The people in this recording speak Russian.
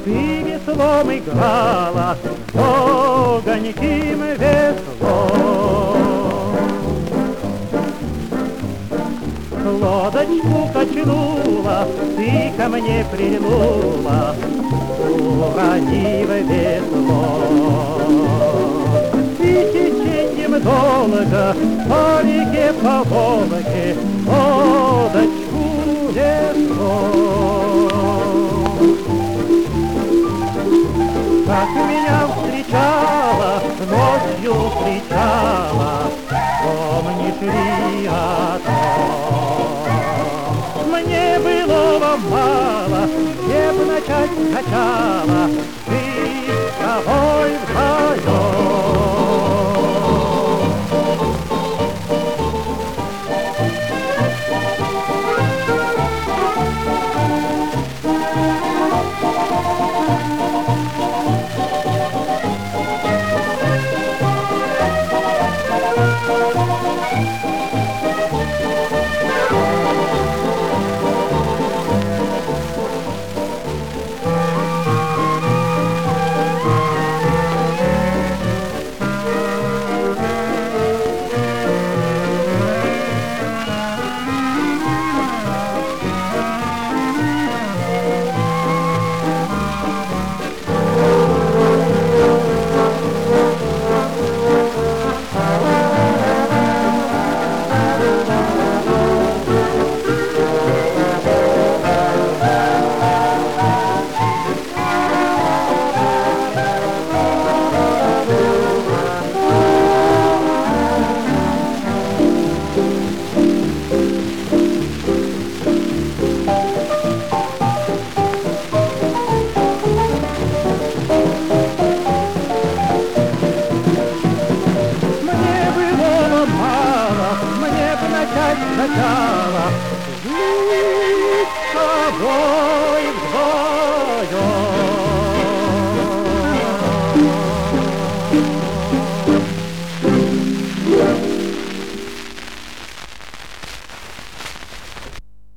ты веслом играла, огоньким веслом. Лодочку качнула, ты ко мне прильнула, уронив весло. И теченьем долго по реке, по Волге, лодочку весло. Как меня встречала, ночью встречала, помнишь ли о том? Мне было мало, где б начать сначала, ты с тобой вдвоем. Начать сначала.